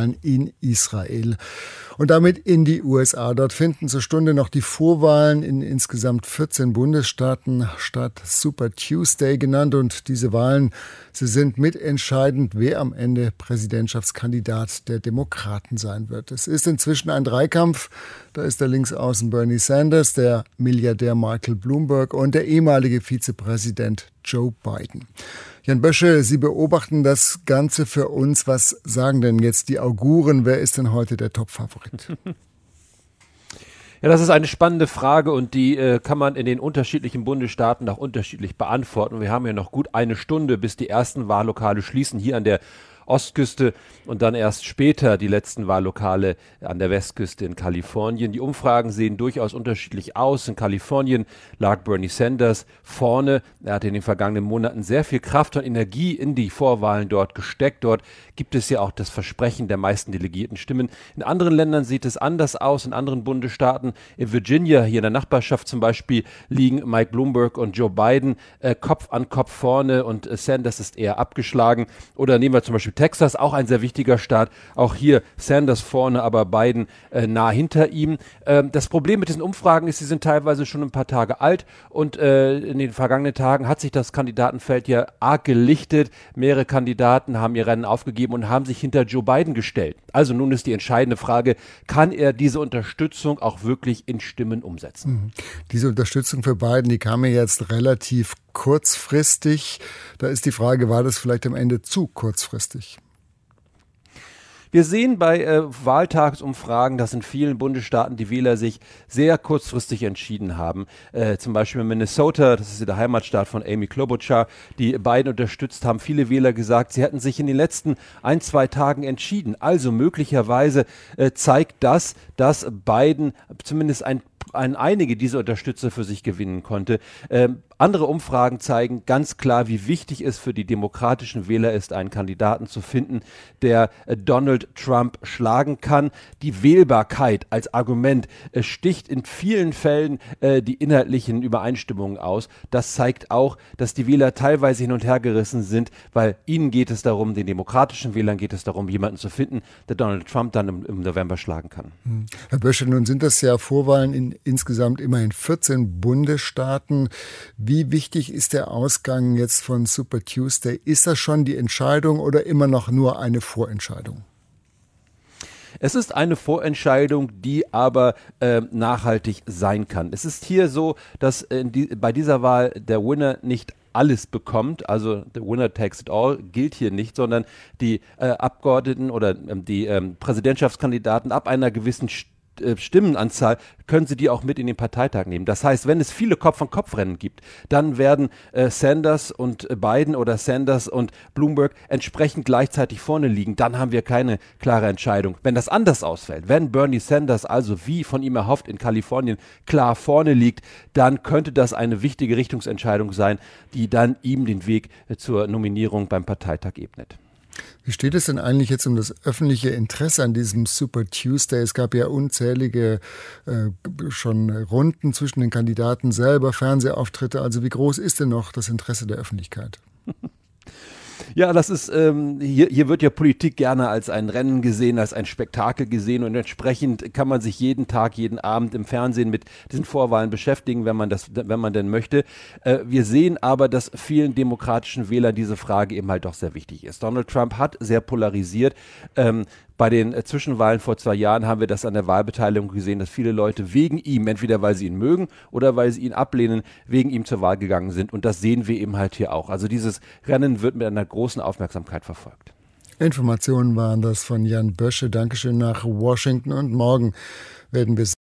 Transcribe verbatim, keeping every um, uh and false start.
in Israel und damit in die U S A. Dort finden zur Stunde noch die Vorwahlen in insgesamt vierzehn Bundesstaaten statt, Super Tuesday genannt. Und diese Wahlen, sie sind mitentscheidend, wer am Ende Präsidentschaftskandidat der Demokraten sein wird. Es ist inzwischen ein Dreikampf. Da ist der Linksaußen Bernie Sanders, der Milliardär Michael Bloomberg und der ehemalige Vizepräsident Joe Biden. Jan Bösche, Sie beobachten das Ganze für uns. Was sagen denn jetzt die Auguren? Wer ist denn heute der Top-Favorit? Ja, das ist eine spannende Frage und die äh, kann man in den unterschiedlichen Bundesstaaten auch unterschiedlich beantworten. Wir haben ja noch gut eine Stunde, bis die ersten Wahllokale schließen hier an der Ostküste und dann erst später die letzten Wahllokale an der Westküste in Kalifornien. Die Umfragen sehen durchaus unterschiedlich aus. In Kalifornien lag Bernie Sanders vorne. Er hat in den vergangenen Monaten sehr viel Kraft und Energie in die Vorwahlen dort gesteckt. Dort gibt es ja auch das Versprechen der meisten delegierten Stimmen. In anderen Ländern sieht es anders aus, in anderen Bundesstaaten. In Virginia, hier in der Nachbarschaft zum Beispiel, liegen Mike Bloomberg und Joe Biden äh, Kopf an Kopf vorne und äh, Sanders ist eher abgeschlagen. Oder nehmen wir zum Beispiel Texas, auch ein sehr wichtiger Staat. Auch hier Sanders vorne, aber Biden äh, nah hinter ihm. Ähm, das Problem mit diesen Umfragen ist, sie sind teilweise schon ein paar Tage alt und äh, in den vergangenen Tagen hat sich das Kandidatenfeld ja arg gelichtet. Mehrere Kandidaten haben ihr Rennen aufgegeben und haben sich hinter Joe Biden gestellt. Also nun ist die entscheidende Frage, kann er diese Unterstützung auch wirklich in Stimmen umsetzen? Mhm. Diese Unterstützung für Biden, die kam ja jetzt relativ kurzfristig. Da ist die Frage, war das vielleicht am Ende zu kurzfristig? Wir sehen bei äh, Wahltagsumfragen, dass in vielen Bundesstaaten die Wähler sich sehr kurzfristig entschieden haben. Äh, zum Beispiel in Minnesota, das ist der Heimatstaat von Amy Klobuchar, die Biden unterstützt haben. Viele Wähler gesagt, sie hätten sich in den letzten ein, zwei Tagen entschieden. Also möglicherweise äh, zeigt das, dass Biden zumindest ein Ein, einige dieser Unterstützer für sich gewinnen konnte. Ähm, andere Umfragen zeigen ganz klar, wie wichtig es für die demokratischen Wähler ist, einen Kandidaten zu finden, der äh, Donald Trump schlagen kann. Die Wählbarkeit als Argument äh, sticht in vielen Fällen äh, die inhaltlichen Übereinstimmungen aus. Das zeigt auch, dass die Wähler teilweise hin und her gerissen sind, weil ihnen geht es darum, den demokratischen Wählern geht es darum, jemanden zu finden, der Donald Trump dann im, im November schlagen kann. Herr Bösche, nun sind das ja Vorwahlen in insgesamt immerhin vierzehn Bundesstaaten. Wie wichtig ist der Ausgang jetzt von Super Tuesday? Ist das schon die Entscheidung oder immer noch nur eine Vorentscheidung? Es ist eine Vorentscheidung, die aber äh, nachhaltig sein kann. Es ist hier so, dass äh, die, bei dieser Wahl der Winner nicht alles bekommt, also the winner takes it all gilt hier nicht, sondern die äh, Abgeordneten oder ähm, die ähm, Präsidentschaftskandidaten ab einer gewissen St- Stimmenanzahl, können sie die auch mit in den Parteitag nehmen. Das heißt, wenn es viele Kopf-an-Kopf-Rennen gibt, dann werden äh, Sanders und äh, Biden oder Sanders und Bloomberg entsprechend gleichzeitig vorne liegen. Dann haben wir keine klare Entscheidung. Wenn das anders ausfällt, wenn Bernie Sanders also wie von ihm erhofft in Kalifornien klar vorne liegt, dann könnte das eine wichtige Richtungsentscheidung sein, die dann ihm den Weg äh, zur Nominierung beim Parteitag ebnet. Wie steht es denn eigentlich jetzt um das öffentliche Interesse an diesem Super Tuesday? Es gab ja unzählige äh, schon Runden zwischen den Kandidaten selber, Fernsehauftritte. Also wie groß ist denn noch das Interesse der Öffentlichkeit? Ja, das ist, ähm, hier, hier wird ja Politik gerne als ein Rennen gesehen, als ein Spektakel gesehen und entsprechend kann man sich jeden Tag, jeden Abend im Fernsehen mit diesen Vorwahlen beschäftigen, wenn man das, wenn man denn möchte. Äh, wir sehen aber, dass vielen demokratischen Wählern diese Frage eben halt doch sehr wichtig ist. Donald Trump hat sehr polarisiert. Ähm, Bei den äh, Zwischenwahlen vor zwei Jahren haben wir das an der Wahlbeteiligung gesehen, dass viele Leute wegen ihm, entweder weil sie ihn mögen oder weil sie ihn ablehnen, wegen ihm zur Wahl gegangen sind. Und das sehen wir eben halt hier auch. Also dieses Rennen wird mit einer großen Aufmerksamkeit verfolgt. Informationen waren das von Jan Bösche. Dankeschön nach Washington und morgen werden wir